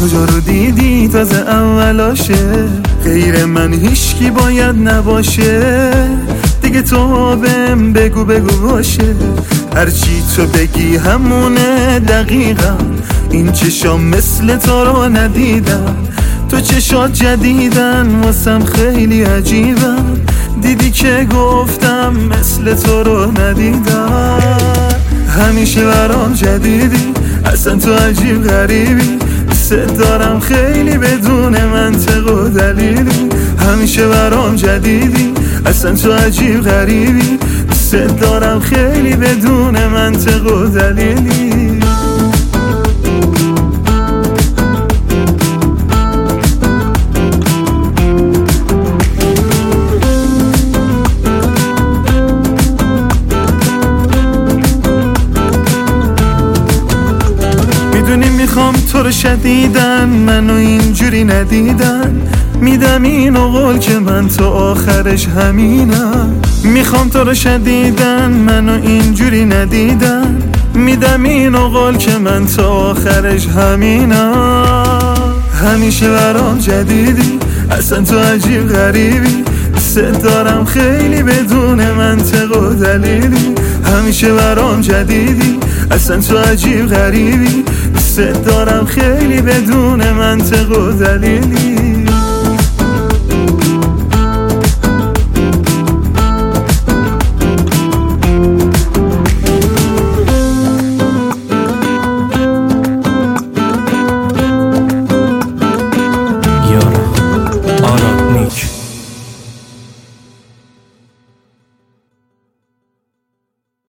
کجا رو دیدی تازه اولاشه، غیر من هیچکی باید نباشه، دیگه تو بهم بگو باشه، هرچی تو بگی همونه دقیقا، این چشام مثل تو رو ندیدم، تو چشات جدیدن واسم خیلی عجیبن، دیدی که گفتم مثل تو رو ندیدم، همیشه برام جدیدی، اصلا تو عجیب غریبی، دوست دارم خیلی بدون منطق و دلیلی، همیشه برام جدیدی، اصلا تو عجیب غریبی، دوست دارم خیلی بدون منطق و دلیلی. میدونی میخوام تو رو شدیدن، منو اینجوری ندیدن، میدم اینو قول که من تو آخرش همینم، میخوام تو رو شدیدن، منو اینجوری ندیدن، میدم اینو قول که من تو آخرش همینم، همیشه برام جدیدی، اصلا تو عجیب غریبی، دوست دارم خیلی بدون منطق و دلیلی، همیشه برام جدیدی، اصلا تو عجیب غریبی، دوست دارم خیلی بدون منطق و دلیلی.